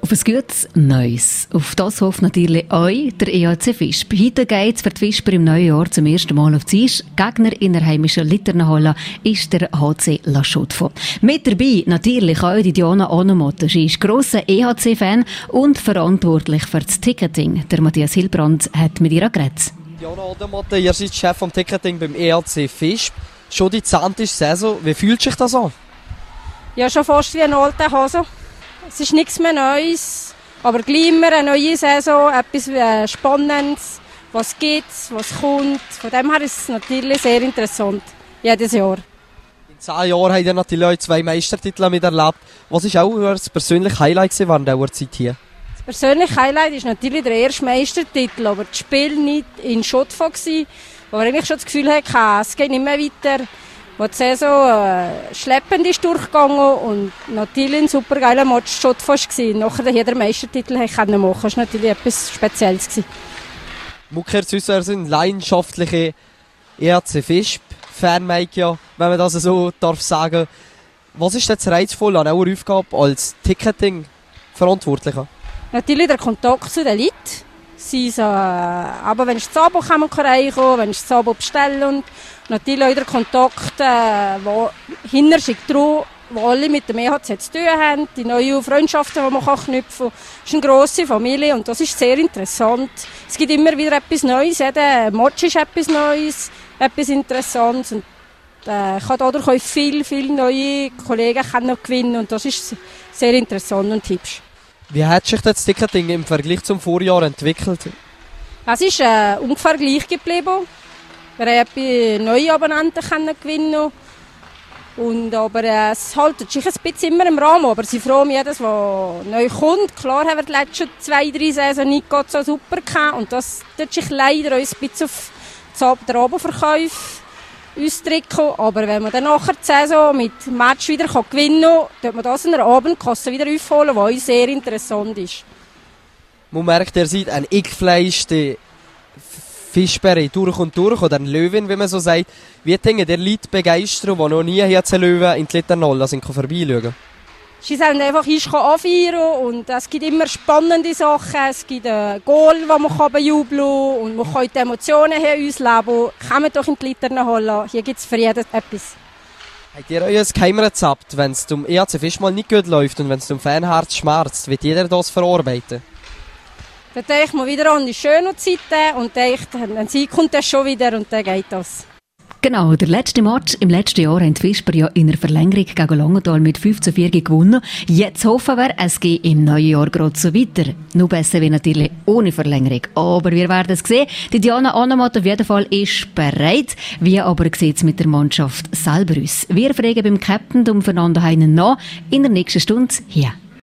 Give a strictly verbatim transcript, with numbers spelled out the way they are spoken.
Auf ein gutes Neues. Auf das hofft natürlich euch der E H C Visp. Heute geht es für die Visper im neuen Jahr zum ersten Mal auf die Eis. Gegner in der heimischen Litternhalle ist der H C La Chaux-de-Fonds. Mit dabei natürlich auch die Diana Onomoto. Sie ist grosser E H C-Fan und verantwortlich für das Ticketing. Der Matthias Hilbrand hat mit ihr geredet. Diana Onomoto, ihr seid Chef vom Ticketing beim E H C Visp. Schon die zehnte Saison. Wie fühlt sich das an? Ja, schon fast wie eine alte Hose. Es ist nichts mehr Neues, aber gleich immer eine neue Saison, etwas äh, Spannendes, was gibt, was kommt. Von dem her ist es natürlich sehr interessant, jedes Jahr. In zehn Jahren habt ihr natürlich auch zwei Meistertitel miterlebt. Was war auch das persönliche Highlight während dieser Zeit hier? Das persönliche Highlight ist natürlich der erste Meistertitel, aber das Spiel nicht in Chaux-de-Fonds war, wo wir eigentlich schon das Gefühl hatten, es geht nicht mehr weiter. Wo die Saison äh, schleppend ist durchgegangen und natürlich ein super geiler Match schon fast gewesen. Nachher hier den Meistertitel machen konnte. Das war natürlich etwas Spezielles gewesen. Mucker Süsser sind leidenschaftliche E H C Visp-Fan, ja, wenn man das so darf sagen. Was ist jetzt reizvoll an eurer Aufgabe als Ticketing-Verantwortlicher? Natürlich der Kontakt zu den Leuten. Sie so, äh, aber wenn es zu Abo kann man reinkommen, wenn es zu Abo bestellen und natürlich auch der Kontakt, äh, wo hinter sich dran, wo alle mit dem E H C zu tun haben, die neuen Freundschaften, die man kann knüpfen kann. Es ist eine grosse Familie und das ist sehr interessant. Es gibt immer wieder etwas Neues, jeder Match ist etwas Neues, etwas Interessantes und äh, ich kann dadurch auch viele, viele neue Kollegen gewinnen und das ist sehr interessant und hübsch. Wie hat sich das Ticketing im Vergleich zum Vorjahr entwickelt? Es ist äh, ungefähr gleich geblieben. Wir haben neue Abonnenten gewinnen und aber äh, es hält sich ein bisschen immer im Rahmen. Aber sie freuen jedes, was neu kommt. Klar haben wir die letzten zwei, drei Saison nicht so super gehabt und das tut sich leider ein bisschen auf den Abo-Verkauf ausdrücken. Aber wenn man dann nachher die Saison mit Match wieder gewinnen kann, tut man das in der Abendkasse wieder aufholen, was uns sehr interessant ist. Man merkt, ihr seid ein eingefleischter Fischbären durch und durch, oder ein Löwen, wie man so sagt. Wie denken ihr Leute begeistern, die noch nie hier zu Löwen in die Litternhalle sind vorbeischauen? Sie sollen einfach anfeiern und es gibt immer spannende Sachen. Es gibt ein Goal, das man bejubeln kann und man kann die Emotionen hier ausleben. Kommt doch in die Litternhalle, hier gibt es für jeden etwas. Habt ihr euch ein Geheimrezept, wenn es um E H C Visp mal nicht gut läuft und wenn es um Fanherz schmerzt? Wird jeder das verarbeiten? Dann denke ich mal wieder an die schönen Zeiten und denke, dann kommt das schon wieder und dann geht das. Genau, der letzte Match im letzten Jahr haben die Visper ja in der Verlängerung gegen Langenthal mit fünf zu vier gewonnen. Jetzt hoffen wir, es geht im neuen Jahr gerade so weiter. Noch besser wäre natürlich ohne Verlängerung. Aber wir werden es sehen. Die Diana Onomoto auf jeden Fall ist bereit. Wie aber sieht es mit der Mannschaft selber aus? Wir fragen beim Captain um Fernando Heinen nach in der nächsten Stunde hier.